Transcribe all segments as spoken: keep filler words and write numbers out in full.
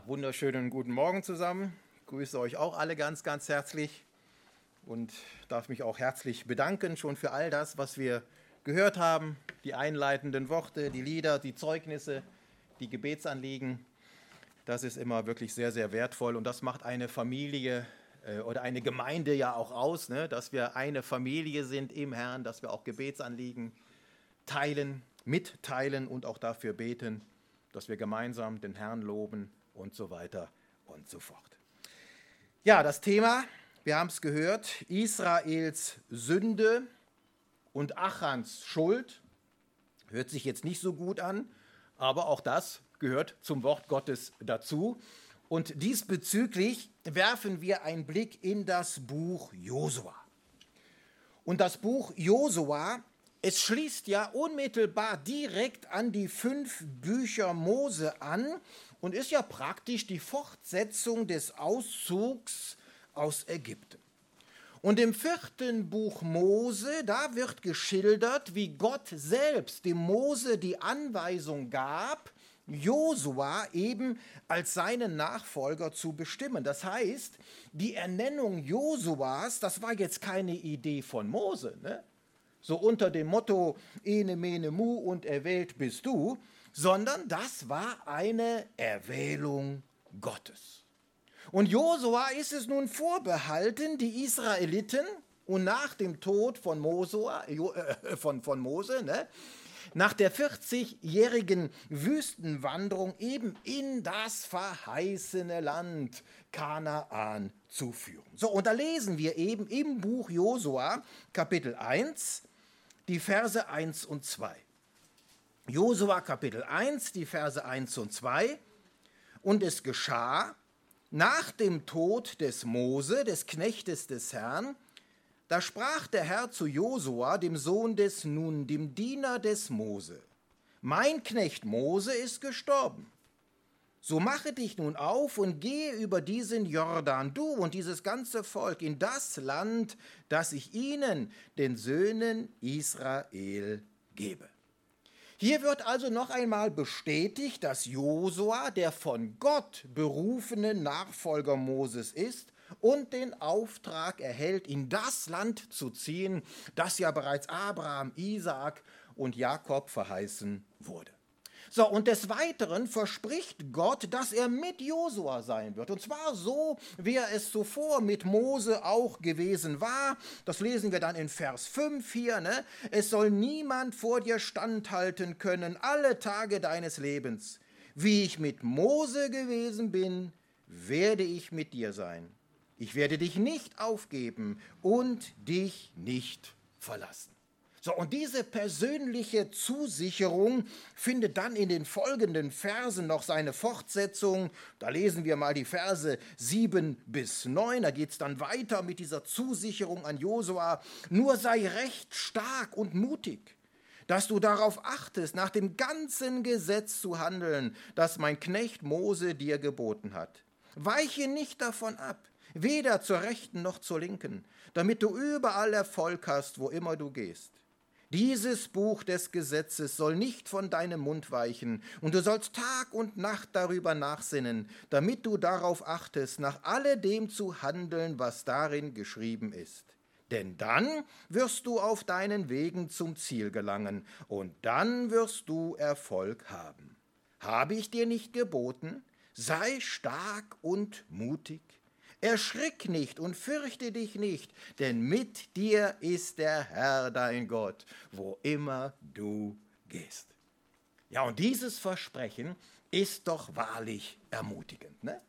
Wunderschönen guten Morgen zusammen. Ich grüße euch auch alle ganz, ganz herzlich und darf mich auch herzlich bedanken schon für all das, was wir gehört haben, die einleitenden Worte, die Lieder, die Zeugnisse, die Gebetsanliegen. Das ist immer wirklich sehr, sehr wertvoll und das macht eine Familie äh, oder eine Gemeinde ja auch aus, ne? Dass wir eine Familie sind im Herrn, dass wir auch Gebetsanliegen teilen, mitteilen und auch dafür beten, dass wir gemeinsam den Herrn loben und so weiter und so fort. Ja, das Thema, wir haben es gehört, Israels Sünde und Achans Schuld. Hört sich jetzt nicht so gut an, aber auch das gehört zum Wort Gottes dazu. Und diesbezüglich werfen wir einen Blick in das Buch Josua. Und das Buch Josua, es schließt ja unmittelbar direkt an die fünf Bücher Mose an und ist ja praktisch die Fortsetzung des Auszugs aus Ägypten. Und im vierten Buch Mose, da wird geschildert, wie Gott selbst dem Mose die Anweisung gab, Josua eben als seinen Nachfolger zu bestimmen. Das heißt, die Ernennung Josuas, das war jetzt keine Idee von Mose, ne? So unter dem Motto, ene, mene, mu und erwählt bist du, sondern das war eine Erwählung Gottes. Und Josua ist es nun vorbehalten, die Israeliten und nach dem Tod von Mose, äh, von, von Mose ne, nach der vierzigjährigen Wüstenwanderung eben in das verheißene Land Kanaan zu führen. So, und da lesen wir eben im Buch Josua, Kapitel eins, die Verse eins und zwei. Josua Kapitel eins, die Verse eins und zwei. Und es geschah nach dem Tod des Mose, des Knechtes des Herrn, da sprach der Herr zu Josua, dem Sohn des Nun, dem Diener des Mose: Mein Knecht Mose ist gestorben. So mache dich nun auf und gehe über diesen Jordan, du und dieses ganze Volk, in das Land, das ich ihnen, den Söhnen Israel, gebe. Hier wird also noch einmal bestätigt, dass Josua der von Gott berufene Nachfolger Moses ist und den Auftrag erhält, in das Land zu ziehen, das ja bereits Abraham, Isaak und Jakob verheißen wurde. So, und des Weiteren verspricht Gott, dass er mit Josua sein wird. Und zwar so, wie er es zuvor mit Mose auch gewesen war. Das lesen wir dann in Vers fünf hier. Ne? Es soll niemand vor dir standhalten können, alle Tage deines Lebens. Wie ich mit Mose gewesen bin, werde ich mit dir sein. Ich werde dich nicht aufgeben und dich nicht verlassen. So, und diese persönliche Zusicherung findet dann in den folgenden Versen noch seine Fortsetzung. Da lesen wir mal die Verse sieben bis neun. Da geht es dann weiter mit dieser Zusicherung an Josua. Nur sei recht stark und mutig, dass du darauf achtest, nach dem ganzen Gesetz zu handeln, das mein Knecht Mose dir geboten hat. Weiche nicht davon ab, weder zur Rechten noch zur Linken, damit du überall Erfolg hast, wo immer du gehst. Dieses Buch des Gesetzes soll nicht von deinem Mund weichen, und du sollst Tag und Nacht darüber nachsinnen, damit du darauf achtest, nach alledem zu handeln, was darin geschrieben ist. Denn dann wirst du auf deinen Wegen zum Ziel gelangen, und dann wirst du Erfolg haben. Habe ich dir nicht geboten? Sei stark und mutig. Erschrick nicht und fürchte dich nicht, denn mit dir ist der Herr dein Gott, wo immer du gehst. Ja, und dieses Versprechen ist doch wahrlich ermutigend, ne?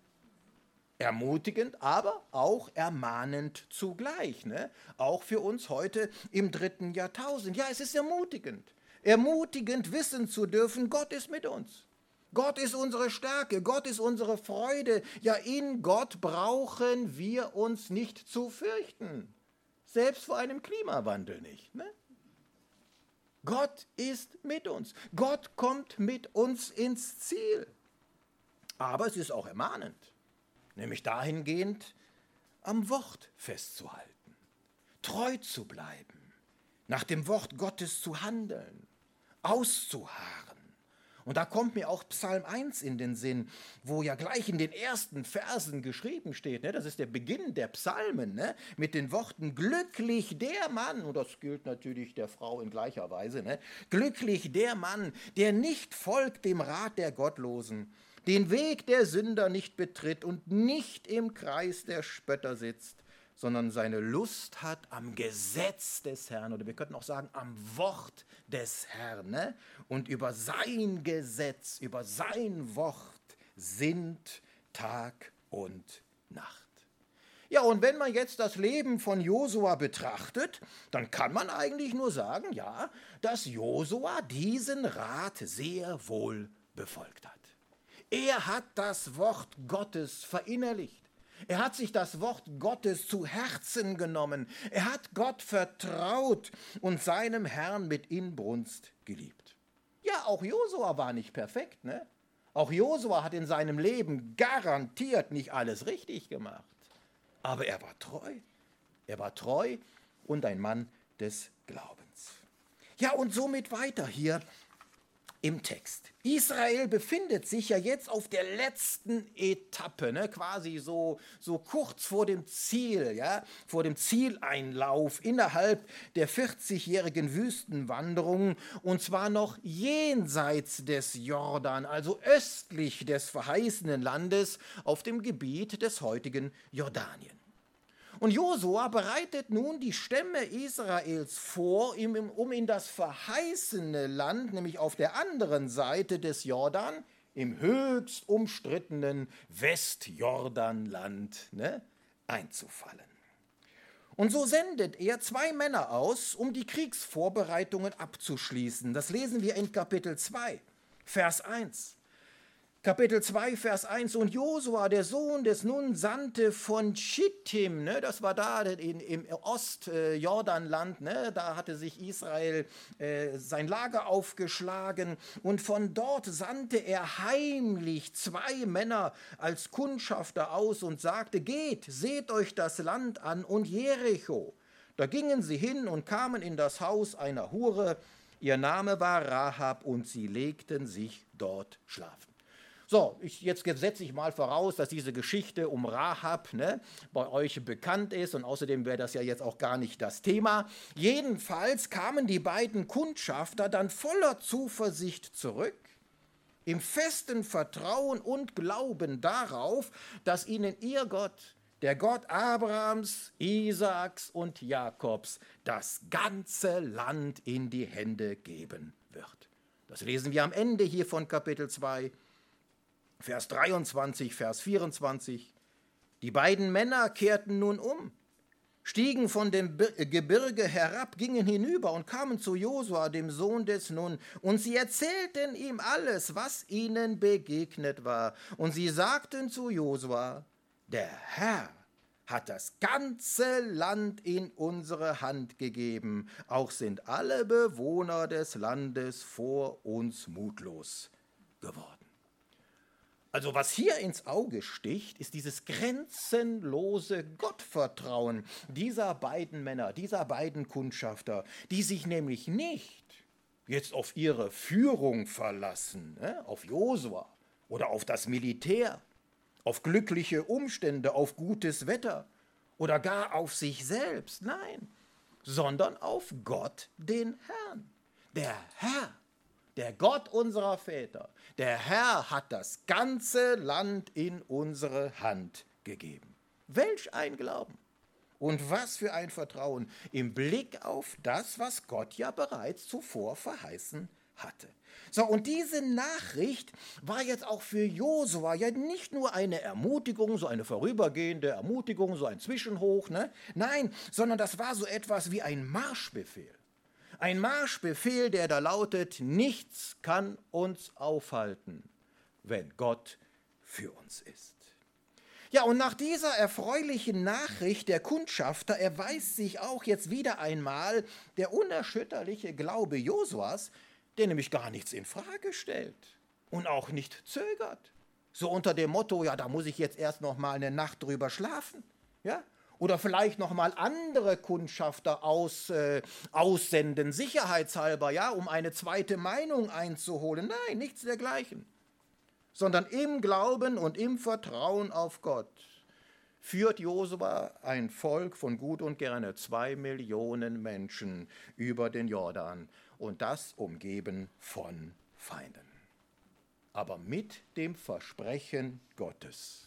Ermutigend, aber auch ermahnend zugleich, ne? Auch für uns heute im dritten Jahrtausend. Ja, es ist ermutigend. Ermutigend wissen zu dürfen, Gott ist mit uns. Gott ist unsere Stärke, Gott ist unsere Freude. Ja, in Gott brauchen wir uns nicht zu fürchten. Selbst vor einem Klimawandel nicht. Ne? Gott ist mit uns. Gott kommt mit uns ins Ziel. Aber es ist auch ermahnend, nämlich dahingehend, am Wort festzuhalten, treu zu bleiben, nach dem Wort Gottes zu handeln, auszuharren Und da kommt mir auch Psalm eins in den Sinn, wo ja gleich in den ersten Versen geschrieben steht, ne? Das ist der Beginn der Psalmen, ne? Mit den Worten, glücklich der Mann, und das gilt natürlich der Frau in gleicher Weise, ne? Glücklich der Mann, der nicht folgt dem Rat der Gottlosen, den Weg der Sünder nicht betritt und nicht im Kreis der Spötter sitzt, sondern seine Lust hat am Gesetz des Herrn, oder wir könnten auch sagen, am Wort des Herrn. Ne? Und über sein Gesetz, über sein Wort sinnt Tag und Nacht. Ja, und wenn man jetzt das Leben von Josua betrachtet, dann kann man eigentlich nur sagen, ja, dass Josua diesen Rat sehr wohl befolgt hat. Er hat das Wort Gottes verinnerlicht. Er hat sich das Wort Gottes zu Herzen genommen. Er hat Gott vertraut und seinem Herrn mit Inbrunst geliebt. Ja, auch Josua war nicht perfekt, ne? Auch Josua hat in seinem Leben garantiert nicht alles richtig gemacht. Aber er war treu. Er war treu und ein Mann des Glaubens. Ja, und somit weiter hier im Text. Israel befindet sich ja jetzt auf der letzten Etappe, ne? Quasi so, so kurz vor dem Ziel, ja? Vor dem Zieleinlauf innerhalb der vierzigjährigen Wüstenwanderung, und zwar noch jenseits des Jordan, also östlich des verheißenen Landes auf dem Gebiet des heutigen Jordanien. Und Josua bereitet nun die Stämme Israels vor, um in das verheißene Land, nämlich auf der anderen Seite des Jordan, im höchst umstrittenen Westjordanland, ne, einzufallen. Und so sendet er zwei Männer aus, um die Kriegsvorbereitungen abzuschließen. Das lesen wir in Kapitel zwei, Vers eins. Kapitel zwei, Vers eins, und Josua, der Sohn des Nun, sandte von Schittim, ne, das war da in, im Ostjordanland, äh, ne, da hatte sich Israel äh, sein Lager aufgeschlagen, und von dort sandte er heimlich zwei Männer als Kundschafter aus und sagte, geht, seht euch das Land an und Jericho. Da gingen sie hin und kamen in das Haus einer Hure, ihr Name war Rahab, und sie legten sich dort schlafen. So, ich, jetzt setze ich mal voraus, dass diese Geschichte um Rahab, ne, bei euch bekannt ist, und außerdem wäre das ja jetzt auch gar nicht das Thema. Jedenfalls kamen die beiden Kundschafter dann voller Zuversicht zurück, im festen Vertrauen und Glauben darauf, dass ihnen ihr Gott, der Gott Abrahams, Isaaks und Jakobs, das ganze Land in die Hände geben wird. Das lesen wir am Ende hier von Kapitel zwei. Vers dreiundzwanzig, Vers vierundzwanzig. Die beiden Männer kehrten nun um, stiegen von dem Gebirge herab, gingen hinüber und kamen zu Josua, dem Sohn des Nun, und sie erzählten ihm alles, was ihnen begegnet war. Und sie sagten zu Josua, der Herr hat das ganze Land in unsere Hand gegeben, auch sind alle Bewohner des Landes vor uns mutlos geworden. Also was hier ins Auge sticht, ist dieses grenzenlose Gottvertrauen dieser beiden Männer, dieser beiden Kundschafter, die sich nämlich nicht jetzt auf ihre Führung verlassen, ne, auf Josua oder auf das Militär, auf glückliche Umstände, auf gutes Wetter oder gar auf sich selbst, nein, sondern auf Gott, den Herrn. Der Herr, der Gott unserer Väter, der Herr hat das ganze Land in unsere Hand gegeben. Welch ein Glauben und was für ein Vertrauen im Blick auf das, was Gott ja bereits zuvor verheißen hatte. So, und diese Nachricht war jetzt auch für Josua ja nicht nur eine Ermutigung, so eine vorübergehende Ermutigung, so ein Zwischenhoch, ne? Nein, sondern das war so etwas wie ein Marschbefehl. Ein Marschbefehl, der da lautet, nichts kann uns aufhalten, wenn Gott für uns ist. Ja, und nach dieser erfreulichen Nachricht der Kundschafter erweist sich auch jetzt wieder einmal der unerschütterliche Glaube Josuas, der nämlich gar nichts in Frage stellt und auch nicht zögert. So unter dem Motto, ja, da muss ich jetzt erst noch mal eine Nacht drüber schlafen, ja? Oder vielleicht nochmal andere Kundschafter aus, äh, aussenden, sicherheitshalber, ja, um eine zweite Meinung einzuholen. Nein, nichts dergleichen. Sondern im Glauben und im Vertrauen auf Gott führt Josua ein Volk von gut und gerne zwei Millionen Menschen über den Jordan und das umgeben von Feinden. Aber mit dem Versprechen Gottes: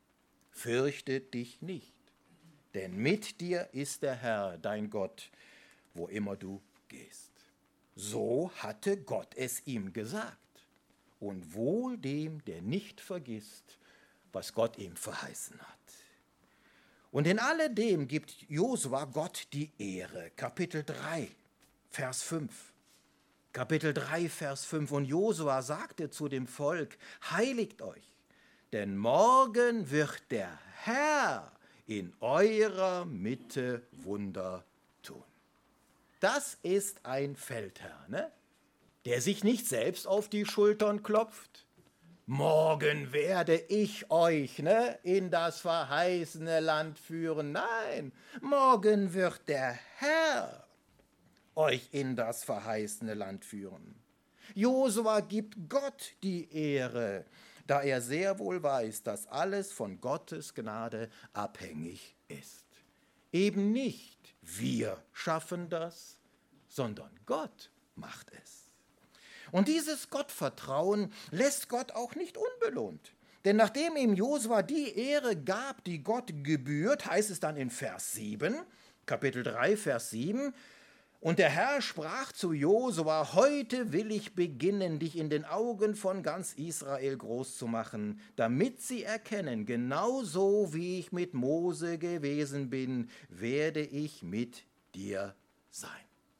Fürchte dich nicht, denn mit dir ist der Herr, dein Gott, wo immer du gehst. So hatte Gott es ihm gesagt. Und wohl dem, der nicht vergisst, was Gott ihm verheißen hat. Und in alledem gibt Josua Gott die Ehre. Kapitel drei, Vers fünf. Kapitel drei, Vers fünf. Und Josua sagte zu dem Volk: Heiligt euch, denn morgen wird der Herr in eurer Mitte Wunder tun. Das ist ein Feldherr, ne? Der sich nicht selbst auf die Schultern klopft. Morgen werde ich euch ne, in das verheißene Land führen. Nein, morgen wird der Herr euch in das verheißene Land führen. Josua gibt Gott die Ehre, da er sehr wohl weiß, dass alles von Gottes Gnade abhängig ist. Eben nicht wir schaffen das, sondern Gott macht es. Und dieses Gottvertrauen lässt Gott auch nicht unbelohnt. Denn nachdem ihm Josua die Ehre gab, die Gott gebührt, heißt es dann in Vers sieben, Kapitel drei, Vers sieben, und der Herr sprach zu Josua: Heute will ich beginnen, dich in den Augen von ganz Israel groß zu machen, damit sie erkennen, genauso wie ich mit Mose gewesen bin, werde ich mit dir sein.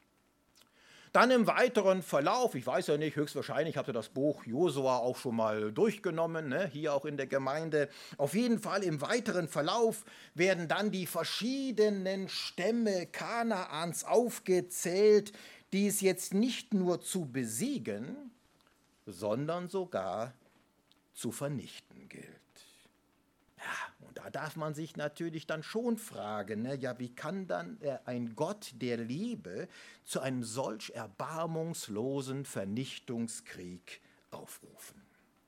Dann im weiteren Verlauf, ich weiß ja nicht, höchstwahrscheinlich habt ihr das Buch Josua auch schon mal durchgenommen, ne, hier auch in der Gemeinde. Auf jeden Fall im weiteren Verlauf werden dann die verschiedenen Stämme Kanaans aufgezählt, die es jetzt nicht nur zu besiegen, sondern sogar zu vernichten gilt. Ja, und da darf man sich natürlich dann schon fragen, ne, ja, wie kann dann ein Gott der Liebe zu einem solch erbarmungslosen Vernichtungskrieg aufrufen?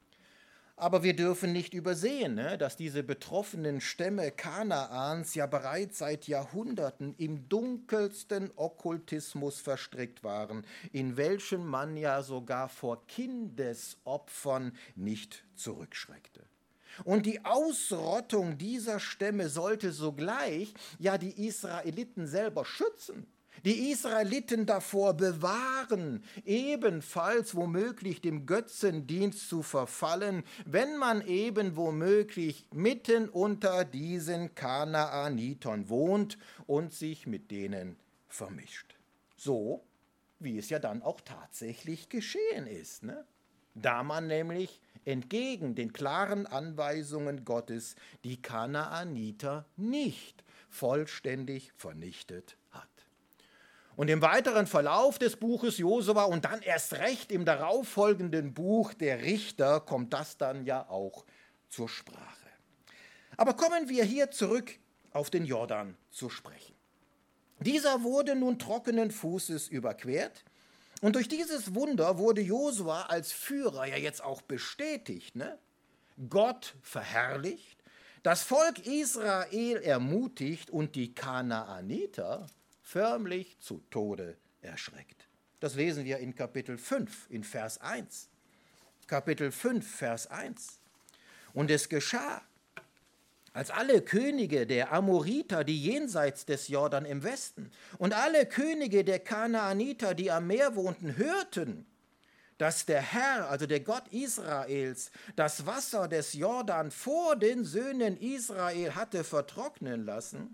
Aber wir dürfen nicht übersehen, ne, dass diese betroffenen Stämme Kanaans ja bereits seit Jahrhunderten im dunkelsten Okkultismus verstrickt waren, in welchem man ja sogar vor Kindesopfern nicht zurückschreckte. Und die Ausrottung dieser Stämme sollte sogleich ja die Israeliten selber schützen, die Israeliten davor bewahren, ebenfalls womöglich dem Götzendienst zu verfallen, wenn man eben womöglich mitten unter diesen Kanaanitern wohnt und sich mit denen vermischt. So wie es ja dann auch tatsächlich geschehen ist, ne? Da man nämlich entgegen den klaren Anweisungen Gottes die Kanaaniter nicht vollständig vernichtet hat. Und im weiteren Verlauf des Buches Josua und dann erst recht im darauffolgenden Buch der Richter kommt das dann ja auch zur Sprache. Aber kommen wir hier zurück auf den Jordan zu sprechen. Dieser wurde nun trockenen Fußes überquert. Und durch dieses Wunder wurde Josua als Führer ja jetzt auch bestätigt, ne? Gott verherrlicht, das Volk Israel ermutigt und die Kanaaniter förmlich zu Tode erschreckt. Das lesen wir in Kapitel fünf, in Vers eins. Kapitel fünf, Vers eins. Und es geschah, als alle Könige der Amoriter, die jenseits des Jordan im Westen, und alle Könige der Kanaaniter, die am Meer wohnten, hörten, dass der Herr, also der Gott Israels, das Wasser des Jordan vor den Söhnen Israel hatte vertrocknen lassen,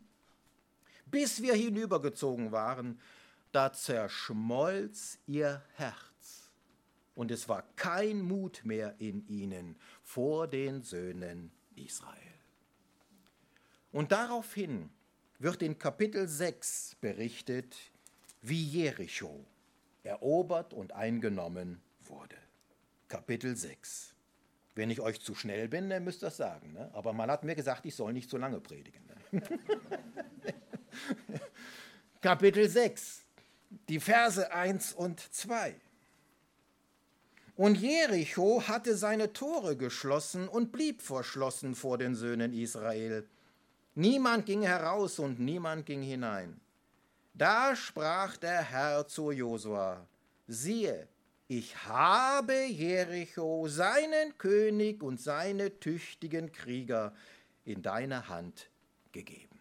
bis wir hinübergezogen waren, da zerschmolz ihr Herz, und es war kein Mut mehr in ihnen vor den Söhnen Israel. Und daraufhin wird in Kapitel sechs berichtet, wie Jericho erobert und eingenommen wurde. Kapitel sechs. Wenn ich euch zu schnell bin, dann müsst ihr das sagen. Ne? Aber man hat mir gesagt, ich soll nicht so lange predigen. Ne? Kapitel sechs, die Verse eins und zwei. Und Jericho hatte seine Tore geschlossen und blieb verschlossen vor den Söhnen Israel. Niemand ging heraus und niemand ging hinein. Da sprach der Herr zu Josua: Siehe, ich habe Jericho, seinen König und seine tüchtigen Krieger in deine Hand gegeben.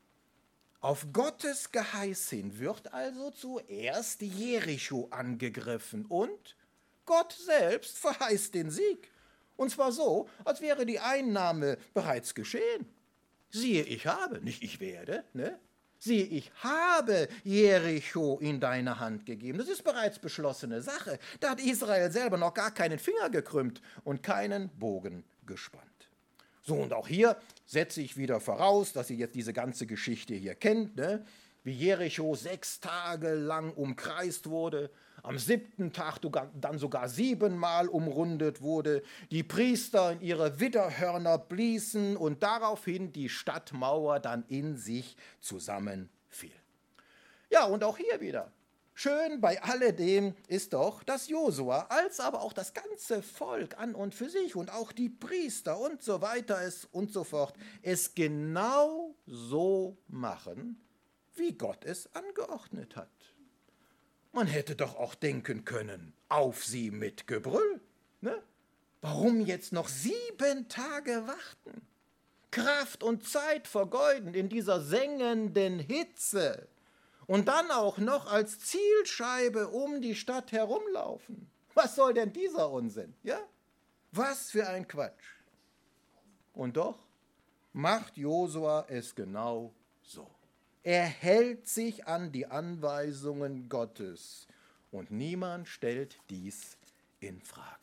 Auf Gottes Geheiß hin wird also zuerst Jericho angegriffen und Gott selbst verheißt den Sieg. Und zwar so, als wäre die Einnahme bereits geschehen. Siehe, ich habe, nicht ich werde, ne? Siehe, ich habe Jericho in deine Hand gegeben. Das ist bereits beschlossene Sache. Da hat Israel selber noch gar keinen Finger gekrümmt und keinen Bogen gespannt. So, und auch hier setze ich wieder voraus, dass ihr jetzt diese ganze Geschichte hier kennt, ne? Wie Jericho sechs Tage lang umkreist wurde, am siebten Tag dann sogar siebenmal umrundet wurde, die Priester in ihre Widderhörner bliesen und daraufhin die Stadtmauer dann in sich zusammenfiel. Ja, und auch hier wieder. Schön bei alledem ist doch, dass Josua, als aber auch das ganze Volk an und für sich und auch die Priester und so weiter es und so fort, es genau so machen, wie Gott es angeordnet hat. Man hätte doch auch denken können, auf sie mit Gebrüll. Ne? Warum jetzt noch sieben Tage warten? Kraft und Zeit vergeuden in dieser sengenden Hitze und dann auch noch als Zielscheibe um die Stadt herumlaufen. Was soll denn dieser Unsinn? Ja? Was für ein Quatsch. Und doch macht Josua es genau so. Er hält sich an die Anweisungen Gottes und niemand stellt dies in Frage.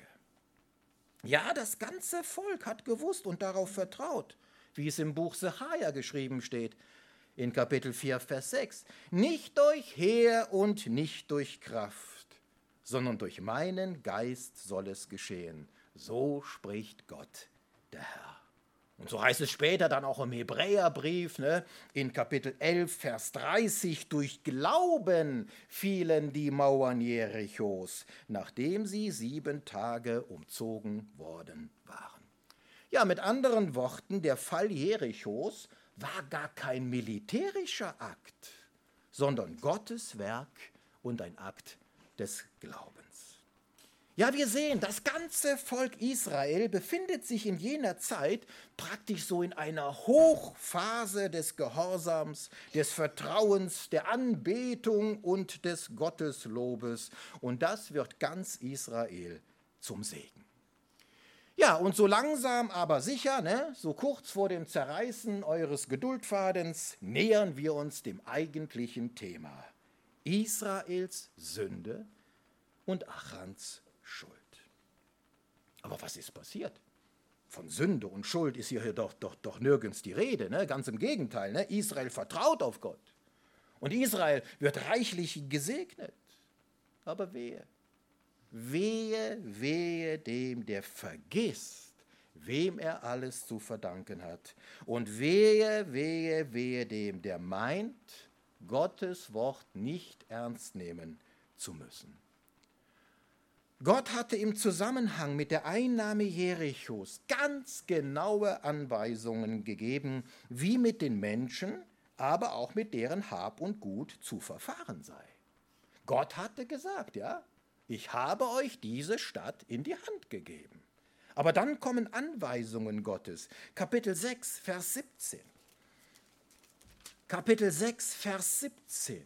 Ja, das ganze Volk hat gewusst und darauf vertraut, wie es im Buch Sacharja geschrieben steht, in Kapitel vier, Vers sechs. Nicht durch Heer und nicht durch Kraft, sondern durch meinen Geist soll es geschehen. So spricht Gott, der Herr. Und so heißt es später dann auch im Hebräerbrief, ne, in Kapitel elf, Vers dreißig, durch Glauben fielen die Mauern Jerichos, nachdem sie sieben Tage umzogen worden waren. Ja, mit anderen Worten, der Fall Jerichos war gar kein militärischer Akt, sondern Gottes Werk und ein Akt des Glaubens. Ja, wir sehen, das ganze Volk Israel befindet sich in jener Zeit praktisch so in einer Hochphase des Gehorsams, des Vertrauens, der Anbetung und des Gotteslobes. Und das wird ganz Israel zum Segen. Ja, und so langsam, aber sicher, ne, so kurz vor dem Zerreißen eures Geduldfadens, nähern wir uns dem eigentlichen Thema: Israels Sünde und Achans Schuld. Aber was ist passiert? Von Sünde und Schuld ist hier doch, doch, doch nirgends die Rede. Ne? Ganz im Gegenteil. Ne? Israel vertraut auf Gott. Und Israel wird reichlich gesegnet. Aber wehe, wehe, wehe dem, der vergisst, wem er alles zu verdanken hat. Und wehe, wehe, wehe dem, der meint, Gottes Wort nicht ernst nehmen zu müssen. Gott hatte im Zusammenhang mit der Einnahme Jerichos ganz genaue Anweisungen gegeben, wie mit den Menschen, aber auch mit deren Hab und Gut zu verfahren sei. Gott hatte gesagt, ja, ich habe euch diese Stadt in die Hand gegeben. Aber dann kommen Anweisungen Gottes. Kapitel sechs, Vers siebzehn. Kapitel sechs, Vers siebzehn.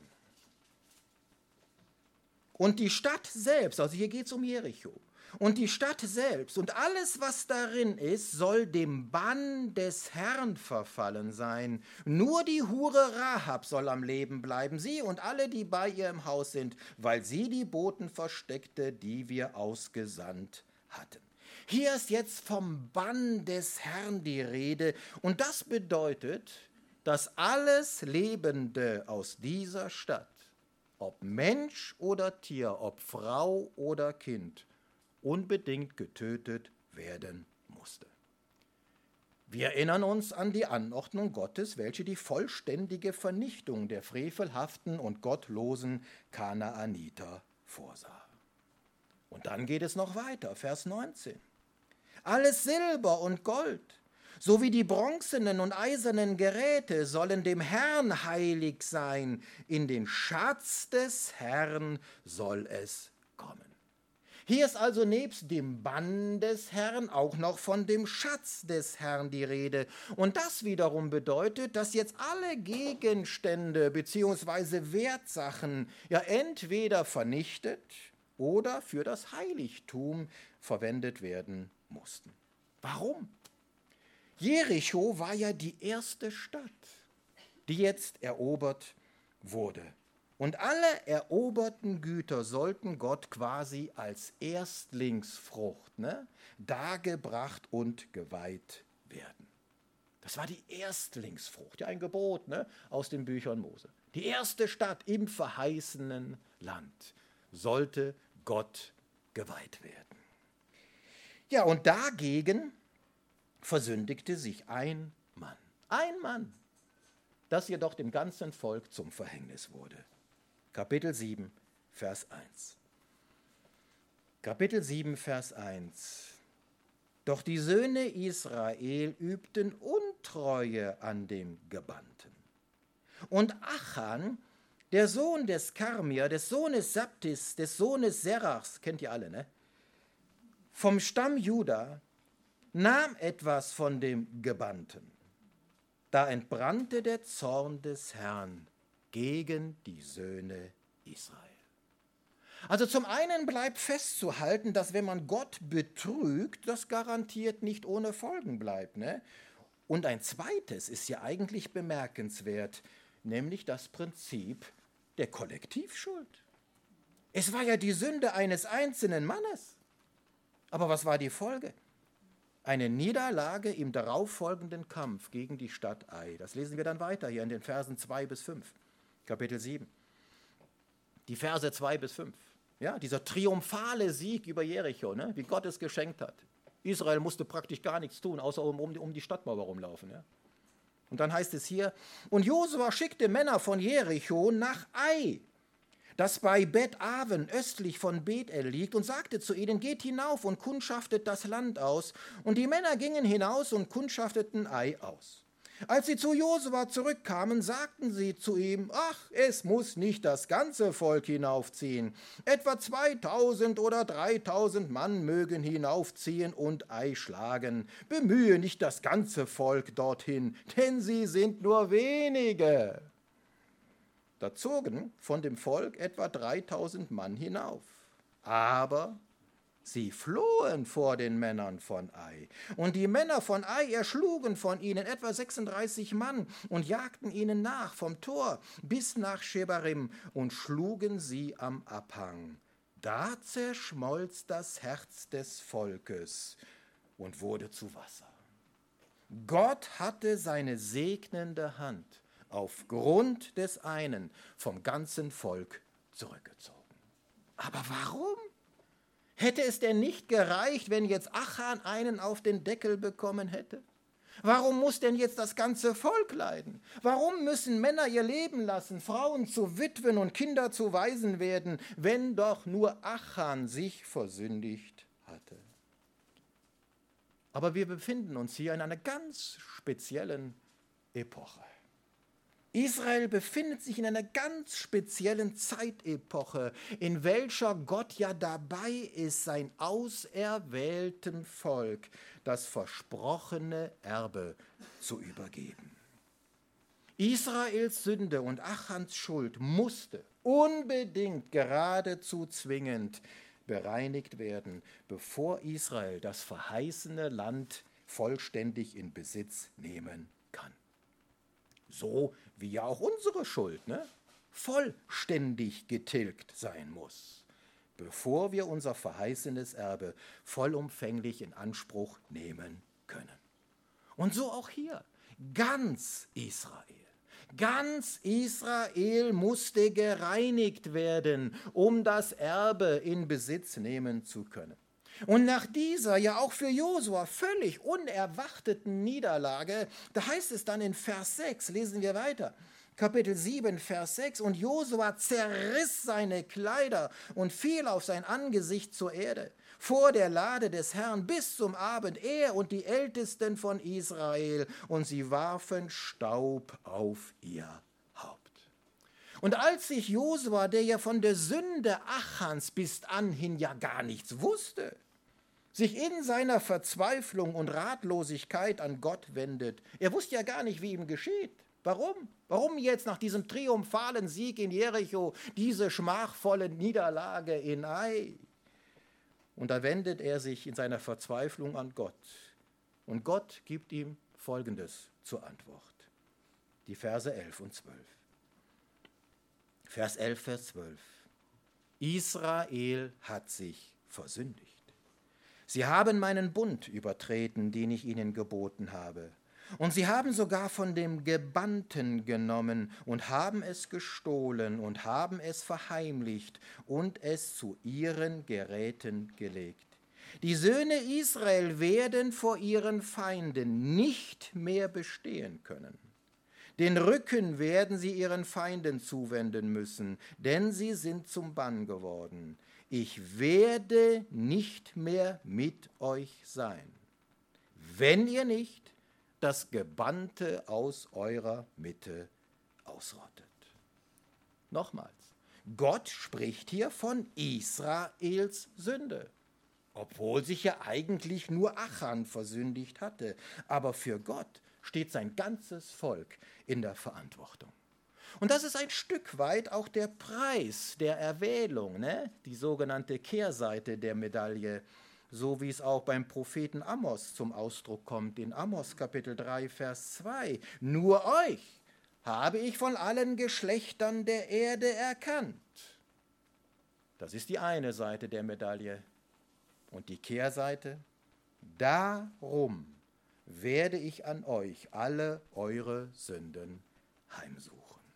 Und die Stadt selbst, also hier geht es um Jericho, und die Stadt selbst und alles, was darin ist, soll dem Bann des Herrn verfallen sein. Nur die Hure Rahab soll am Leben bleiben, sie und alle, die bei ihr im Haus sind, weil sie die Boten versteckte, die wir ausgesandt hatten. Hier ist jetzt vom Bann des Herrn die Rede, und das bedeutet, dass alles Lebende aus dieser Stadt, ob Mensch oder Tier, ob Frau oder Kind, unbedingt getötet werden musste. Wir erinnern uns an die Anordnung Gottes, welche die vollständige Vernichtung der frevelhaften und gottlosen Kanaaniter vorsah. Und dann geht es noch weiter, Vers neunzehn. Alles Silber und Gold sowie die bronzenen und eisernen Geräte sollen dem Herrn heilig sein. In den Schatz des Herrn soll es kommen. Hier ist also nebst dem Bann des Herrn auch noch von dem Schatz des Herrn die Rede. Und das wiederum bedeutet, dass jetzt alle Gegenstände bzw. Wertsachen ja entweder vernichtet oder für das Heiligtum verwendet werden mussten. Warum? Jericho war ja die erste Stadt, die jetzt erobert wurde. Und alle eroberten Güter sollten Gott quasi als Erstlingsfrucht, ne, dargebracht und geweiht werden. Das war die Erstlingsfrucht, ja ein Gebot, ne, aus den Büchern Mose. Die erste Stadt im verheißenen Land sollte Gott geweiht werden. Ja, und dagegen versündigte sich ein Mann. Ein Mann, das jedoch dem ganzen Volk zum Verhängnis wurde. Kapitel sieben, Vers eins. Kapitel sieben, Vers eins. Doch die Söhne Israel übten Untreue an dem Gebannten. Und Achan, der Sohn des Karmir, des Sohnes Sabtis, des Sohnes Serachs, kennt ihr alle, ne? Vom Stamm Juda, nahm etwas von dem Gebannten. Da entbrannte der Zorn des Herrn gegen die Söhne Israel. Also zum einen bleibt festzuhalten, dass wenn man Gott betrügt, das garantiert nicht ohne Folgen bleibt. Ne? Und ein zweites ist ja eigentlich bemerkenswert, nämlich das Prinzip der Kollektivschuld. Es war ja die Sünde eines einzelnen Mannes. Aber was war die Folge? Eine Niederlage im darauffolgenden Kampf gegen die Stadt Ai. Das lesen wir dann weiter hier in den Versen zwei bis fünf, Kapitel sieben. Die Verse zwei bis fünf. Ja, dieser triumphale Sieg über Jericho, ne, wie Gott es geschenkt hat. Israel musste praktisch gar nichts tun, außer um, um, die, um die Stadtmauer herumlaufen. Ja. Und dann heißt es hier, und Josua schickte Männer von Jericho nach Ai, das bei Bet-Aven östlich von Bethel liegt, und sagte zu ihnen, geht hinauf und kundschaftet das Land aus. Und die Männer gingen hinaus und kundschafteten Ai aus. Als sie zu Josua zurückkamen, sagten sie zu ihm, ach, es muss nicht das ganze Volk hinaufziehen. Etwa zweitausend oder dreitausend Mann mögen hinaufziehen und Ai schlagen. Bemühe nicht das ganze Volk dorthin, denn sie sind nur wenige. Da zogen von dem Volk etwa dreitausend Mann hinauf. Aber sie flohen vor den Männern von Ai. Und die Männer von Ai erschlugen von ihnen etwa sechsunddreißig Mann und jagten ihnen nach vom Tor bis nach Schebarim und schlugen sie am Abhang. Da zerschmolz das Herz des Volkes und wurde zu Wasser. Gott hatte seine segnende Hand aufgrund des einen vom ganzen Volk zurückgezogen. Aber warum? Hätte es denn nicht gereicht, wenn jetzt Achan einen auf den Deckel bekommen hätte? Warum muss denn jetzt das ganze Volk leiden? Warum müssen Männer ihr Leben lassen, Frauen zu Witwen und Kinder zu Waisen werden, wenn doch nur Achan sich versündigt hatte? Aber wir befinden uns hier in einer ganz speziellen Epoche. Israel befindet sich in einer ganz speziellen Zeitepoche, in welcher Gott ja dabei ist, sein auserwähltem Volk das versprochene Erbe zu übergeben. Israels Sünde und Achans Schuld musste unbedingt, geradezu zwingend bereinigt werden, bevor Israel das verheißene Land vollständig in Besitz nehmen kann. So wie ja auch unsere Schuld, ne, vollständig getilgt sein muss, bevor wir unser verheißenes Erbe vollumfänglich in Anspruch nehmen können. Und so auch hier, ganz Israel. Ganz Israel musste gereinigt werden, um das Erbe in Besitz nehmen zu können. Und nach dieser, ja auch für Josua völlig unerwarteten Niederlage, da heißt es dann in Vers sechs, lesen wir weiter, Kapitel sieben, Vers sechs, und Josua zerriss seine Kleider und fiel auf sein Angesicht zur Erde, vor der Lade des Herrn bis zum Abend, er und die Ältesten von Israel, und sie warfen Staub auf ihr Haupt. Und als sich Josua, der ja von der Sünde Achans bis anhin ja gar nichts wusste, sich in seiner Verzweiflung und Ratlosigkeit an Gott wendet, er wusste ja gar nicht, wie ihm geschieht. Warum? Warum jetzt nach diesem triumphalen Sieg in Jericho diese schmachvolle Niederlage in Ai? Und da wendet er sich in seiner Verzweiflung an Gott. Und Gott gibt ihm Folgendes zur Antwort. Die Verse elf und zwölf. Vers elf, Vers zwölf. Israel hat sich versündigt. Sie haben meinen Bund übertreten, den ich ihnen geboten habe. Und sie haben sogar von dem Gebannten genommen und haben es gestohlen und haben es verheimlicht und es zu ihren Geräten gelegt. Die Söhne Israel werden vor ihren Feinden nicht mehr bestehen können. Den Rücken werden sie ihren Feinden zuwenden müssen, denn sie sind zum Bann geworden. Ich werde nicht mehr mit euch sein, wenn ihr nicht das Gebannte aus eurer Mitte ausrottet. Nochmals, Gott spricht hier von Israels Sünde, obwohl sich ja eigentlich nur Achan versündigt hatte. Aber für Gott steht sein ganzes Volk in der Verantwortung. Und das ist ein Stück weit auch der Preis der Erwählung, ne? Die sogenannte Kehrseite der Medaille, so wie es auch beim Propheten Amos zum Ausdruck kommt, in Amos Kapitel drei, Vers zwei. Nur euch habe ich von allen Geschlechtern der Erde erkannt. Das ist die eine Seite der Medaille. Und die Kehrseite? Darum werde ich an euch alle eure Sünden heimsuchen.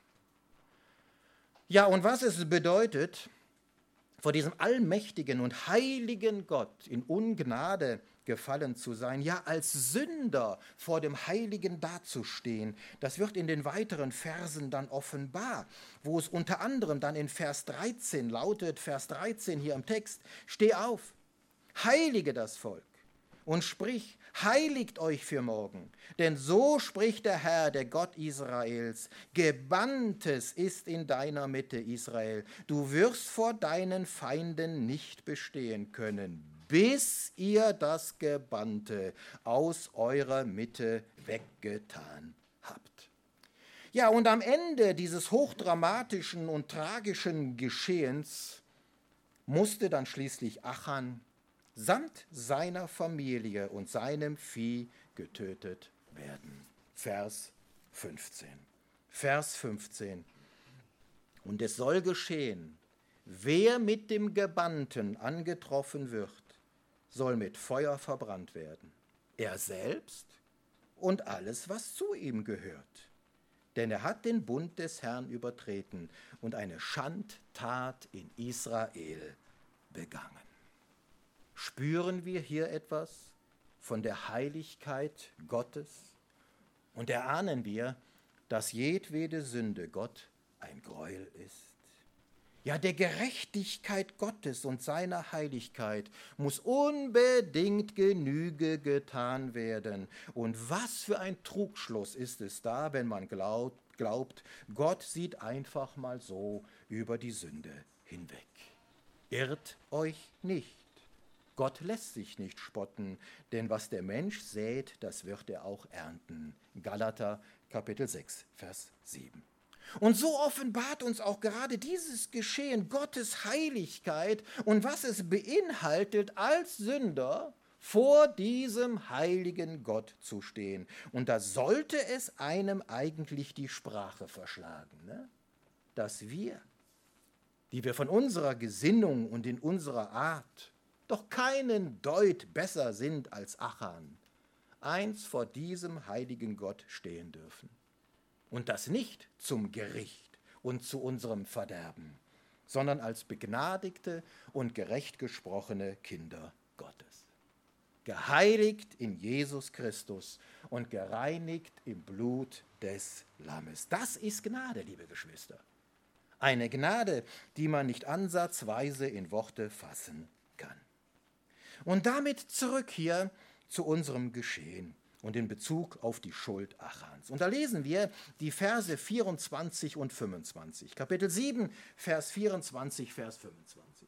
Ja, und was es bedeutet, vor diesem allmächtigen und heiligen Gott in Ungnade gefallen zu sein, ja als Sünder vor dem Heiligen dazustehen, das wird in den weiteren Versen dann offenbar, wo es unter anderem dann in Vers dreizehn lautet, Vers dreizehn hier im Text, steh auf, heilige das Volk und sprich, heiligt euch für morgen, denn so spricht der Herr, der Gott Israels, Gebanntes ist in deiner Mitte, Israel, du wirst vor deinen Feinden nicht bestehen können, bis ihr das Gebannte aus eurer Mitte weggetan habt. Ja, und am Ende dieses hochdramatischen und tragischen Geschehens musste dann schließlich Achan samt seiner Familie und seinem Vieh getötet werden. Vers fünfzehn. Vers fünfzehn. Und es soll geschehen, wer mit dem Gebannten angetroffen wird, soll mit Feuer verbrannt werden. Er selbst und alles, was zu ihm gehört. Denn er hat den Bund des Herrn übertreten und eine Schandtat in Israel begangen. Spüren wir hier etwas von der Heiligkeit Gottes und erahnen wir, dass jedwede Sünde Gott ein Gräuel ist. Ja, der Gerechtigkeit Gottes und seiner Heiligkeit muss unbedingt Genüge getan werden. Und was für ein Trugschluss ist es da, wenn man glaubt, glaubt, Gott sieht einfach mal so über die Sünde hinweg. Irrt euch nicht. Gott lässt sich nicht spotten, denn was der Mensch sät, das wird er auch ernten. Galater Kapitel sechs, Vers sieben. Und so offenbart uns auch gerade dieses Geschehen Gottes Heiligkeit und was es beinhaltet, als Sünder vor diesem heiligen Gott zu stehen. Und da sollte es einem eigentlich die Sprache verschlagen, ne? Dass wir, die wir von unserer Gesinnung und in unserer Art doch keinen Deut besser sind als Achan, einst vor diesem heiligen Gott stehen dürfen. Und das nicht zum Gericht und zu unserem Verderben, sondern als begnadigte und gerecht gesprochene Kinder Gottes. Geheiligt in Jesus Christus und gereinigt im Blut des Lammes. Das ist Gnade, liebe Geschwister. Eine Gnade, die man nicht ansatzweise in Worte fassen kann. Und damit zurück hier zu unserem Geschehen und in Bezug auf die Schuld Achans. Und da lesen wir die Verse vierundzwanzig und fünfundzwanzig. Kapitel sieben, Vers vierundzwanzig, Vers fünfundzwanzig.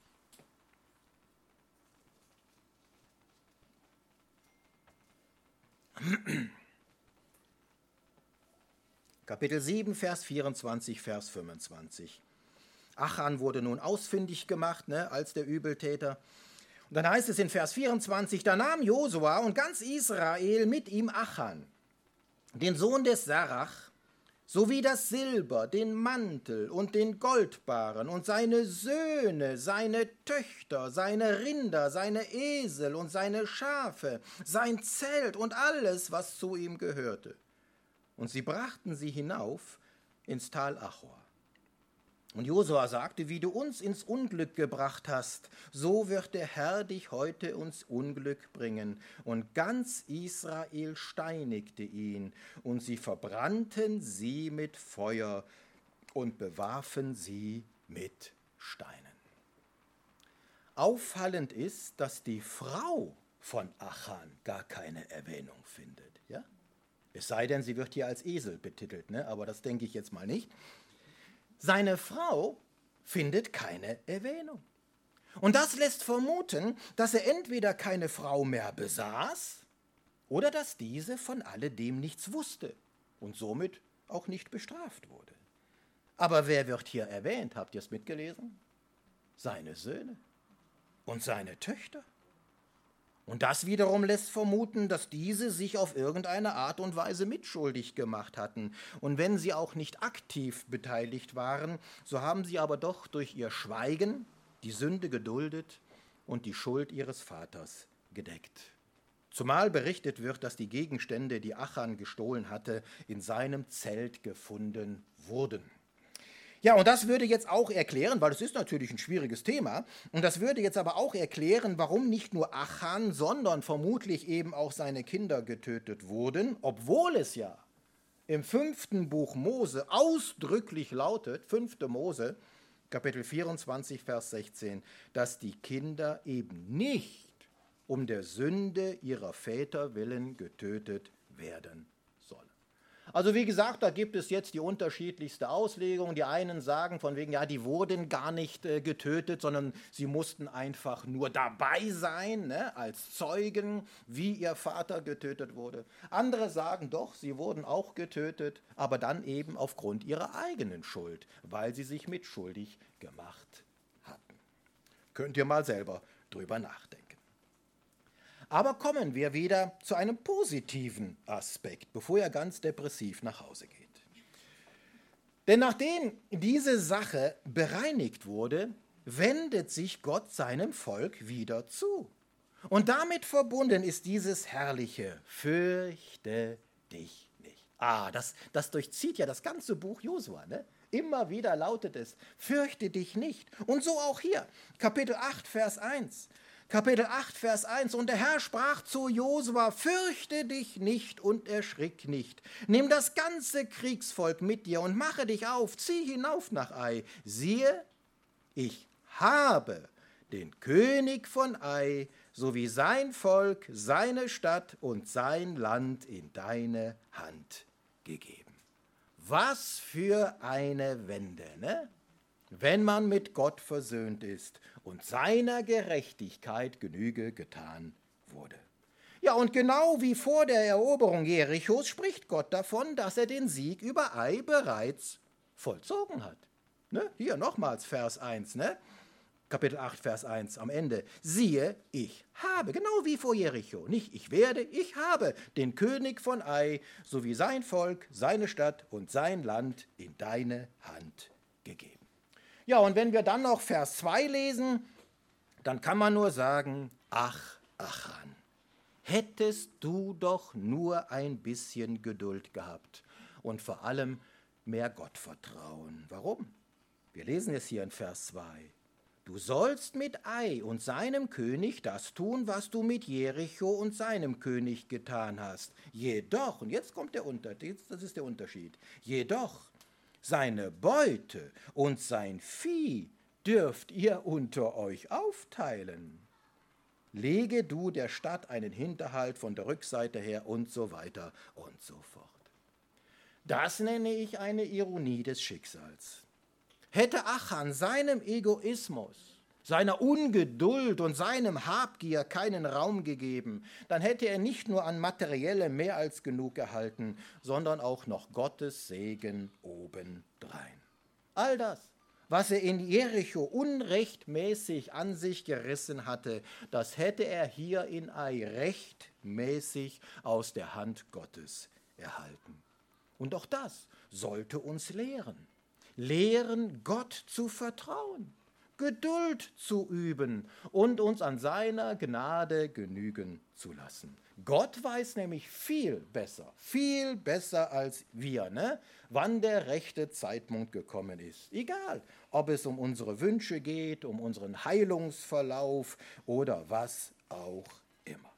Kapitel sieben, Vers vierundzwanzig, Vers fünfundzwanzig. Achan wurde nun ausfindig gemacht, ne, als der Übeltäter. Und dann heißt es in Vers vierundzwanzig, da nahm Josua und ganz Israel mit ihm Achan, den Sohn des Sarach, sowie das Silber, den Mantel und den Goldbarren und seine Söhne, seine Töchter, seine Rinder, seine Esel und seine Schafe, sein Zelt und alles, was zu ihm gehörte. Und sie brachten sie hinauf ins Tal Achor. Und Josua sagte, wie du uns ins Unglück gebracht hast, so wird der Herr dich heute ins Unglück bringen. Und ganz Israel steinigte ihn, und sie verbrannten sie mit Feuer und bewarfen sie mit Steinen. Auffallend ist, dass die Frau von Achan gar keine Erwähnung findet. Ja? Es sei denn, sie wird hier als Esel betitelt, ne? Aber das denke ich jetzt mal nicht. Seine Frau findet keine Erwähnung. Und das lässt vermuten, dass er entweder keine Frau mehr besaß oder dass diese von alledem nichts wusste und somit auch nicht bestraft wurde. Aber wer wird hier erwähnt? Habt ihr es mitgelesen? Seine Söhne und seine Töchter. Und das wiederum lässt vermuten, dass diese sich auf irgendeine Art und Weise mitschuldig gemacht hatten. Und wenn sie auch nicht aktiv beteiligt waren, so haben sie aber doch durch ihr Schweigen die Sünde geduldet und die Schuld ihres Vaters gedeckt. Zumal berichtet wird, dass die Gegenstände, die Achan gestohlen hatte, in seinem Zelt gefunden wurden. Ja, und das würde jetzt auch erklären, weil es ist natürlich ein schwieriges Thema, und das würde jetzt aber auch erklären, warum nicht nur Achan, sondern vermutlich eben auch seine Kinder getötet wurden, obwohl es ja im fünften Buch Mose ausdrücklich lautet, fünfte Mose, Kapitel vierundzwanzig, Vers sechzehn, dass die Kinder eben nicht um der Sünde ihrer Väter willen getötet werden sollen. Also wie gesagt, da gibt es jetzt die unterschiedlichste Auslegung. Die einen sagen von wegen, ja, die wurden gar nicht äh, getötet, sondern sie mussten einfach nur dabei sein, ne, als Zeugen, wie ihr Vater getötet wurde. Andere sagen doch, sie wurden auch getötet, aber dann eben aufgrund ihrer eigenen Schuld, weil sie sich mitschuldig gemacht hatten. Könnt ihr mal selber drüber nachdenken. Aber kommen wir wieder zu einem positiven Aspekt, bevor er ganz depressiv nach Hause geht. Denn nachdem diese Sache bereinigt wurde, wendet sich Gott seinem Volk wieder zu. Und damit verbunden ist dieses herrliche, fürchte dich nicht. Ah, das, das durchzieht ja das ganze Buch Josua, ne? Immer wieder lautet es, fürchte dich nicht. Und so auch hier, Kapitel acht, Vers eins. Kapitel acht, Vers eins. Und der Herr sprach zu Josua, fürchte dich nicht und erschrick nicht. Nimm das ganze Kriegsvolk mit dir und mache dich auf, zieh hinauf nach Ai. Siehe, ich habe den König von Ai sowie sein Volk, seine Stadt und sein Land in deine Hand gegeben. Was für eine Wende, ne? Wenn man mit Gott versöhnt ist und seiner Gerechtigkeit Genüge getan wurde. Ja, und genau wie vor der Eroberung Jerichos spricht Gott davon, dass er den Sieg über Ai bereits vollzogen hat. Ne? Hier nochmals Vers eins, ne? Kapitel acht, Vers eins am Ende. Siehe, ich habe, genau wie vor Jericho, nicht ich werde, ich habe den König von Ai sowie sein Volk, seine Stadt und sein Land in deine Hand gegeben. Ja, und wenn wir dann noch Vers zwei lesen, dann kann man nur sagen, ach, Achan, hättest du doch nur ein bisschen Geduld gehabt und vor allem mehr Gottvertrauen. Warum? Wir lesen es hier in Vers zwei. Du sollst mit Ai und seinem König das tun, was du mit Jericho und seinem König getan hast. Jedoch, und jetzt kommt der Unterschied, das ist der Unterschied, jedoch seine Beute und sein Vieh dürft ihr unter euch aufteilen. Lege du der Stadt einen Hinterhalt von der Rückseite her und so weiter und so fort. Das nenne ich eine Ironie des Schicksals. Hätte Achan seinem Egoismus, seiner Ungeduld und seinem Habgier keinen Raum gegeben, dann hätte er nicht nur an Materielle mehr als genug erhalten, sondern auch noch Gottes Segen obendrein. All das, was er in Jericho unrechtmäßig an sich gerissen hatte, das hätte er hier in Ai rechtmäßig aus der Hand Gottes erhalten. Und auch das sollte uns lehren. Lehren, Gott zu vertrauen, Geduld zu üben und uns an seiner Gnade genügen zu lassen. Gott weiß nämlich viel besser, viel besser als wir, ne? Wann der rechte Zeitpunkt gekommen ist. Egal, ob es um unsere Wünsche geht, um unseren Heilungsverlauf oder was auch immer.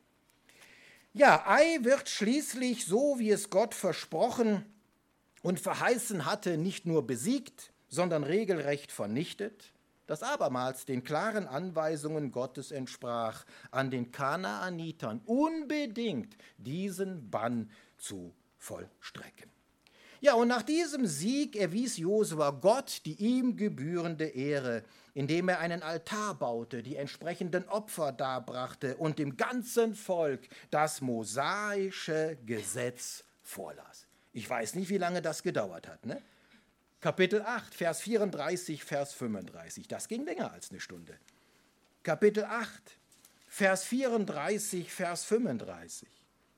Ja, Ai wird schließlich, so wie es Gott versprochen und verheißen hatte, nicht nur besiegt, sondern regelrecht vernichtet, das abermals den klaren Anweisungen Gottes entsprach, an den Kanaanitern unbedingt diesen Bann zu vollstrecken. Ja, und nach diesem Sieg erwies Josua Gott die ihm gebührende Ehre, indem er einen Altar baute, die entsprechenden Opfer darbrachte und dem ganzen Volk das mosaische Gesetz vorlas. Ich weiß nicht, wie lange das gedauert hat, ne? Kapitel acht, Vers vierunddreißig, Vers fünfunddreißig. Das ging länger als eine Stunde. Kapitel acht, Vers vierunddreißig, Vers fünfunddreißig.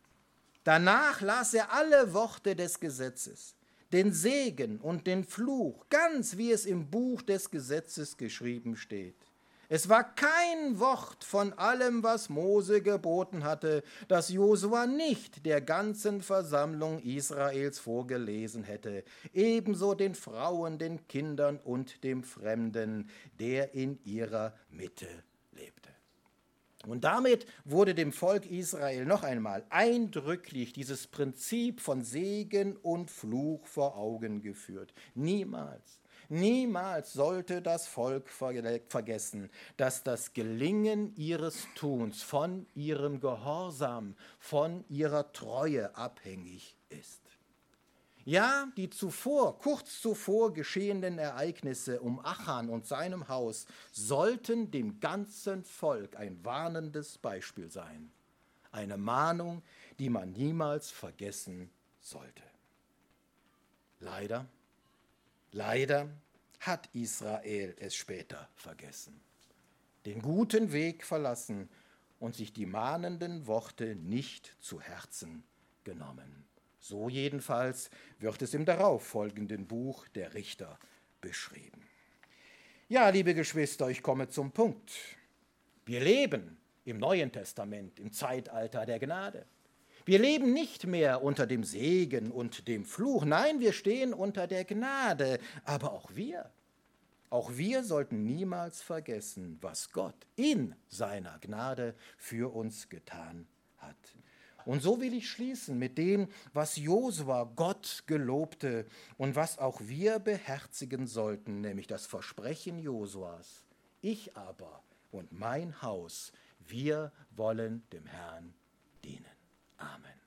Danach las er alle Worte des Gesetzes, den Segen und den Fluch, ganz wie es im Buch des Gesetzes geschrieben steht. Es war kein Wort von allem, was Mose geboten hatte, das Josua nicht der ganzen Versammlung Israels vorgelesen hätte, ebenso den Frauen, den Kindern und dem Fremden, der in ihrer Mitte lebte. Und damit wurde dem Volk Israel noch einmal eindrücklich dieses Prinzip von Segen und Fluch vor Augen geführt. Niemals. Niemals sollte das Volk vergessen, dass das Gelingen ihres Tuns von ihrem Gehorsam, von ihrer Treue abhängig ist. Ja, die zuvor, kurz zuvor geschehenen Ereignisse um Achan und seinem Haus sollten dem ganzen Volk ein warnendes Beispiel sein. Eine Mahnung, die man niemals vergessen sollte. Leider Leider hat Israel es später vergessen, den guten Weg verlassen und sich die mahnenden Worte nicht zu Herzen genommen. So jedenfalls wird es im darauffolgenden Buch der Richter beschrieben. Ja, liebe Geschwister, ich komme zum Punkt. Wir leben im Neuen Testament, im Zeitalter der Gnade. Wir leben nicht mehr unter dem Segen und dem Fluch. Nein, wir stehen unter der Gnade. Aber auch wir, auch wir sollten niemals vergessen, was Gott in seiner Gnade für uns getan hat. Und so will ich schließen mit dem, was Josua Gott gelobte und was auch wir beherzigen sollten, nämlich das Versprechen Josuas. Ich aber und mein Haus, wir wollen dem Herrn dienen. Amen.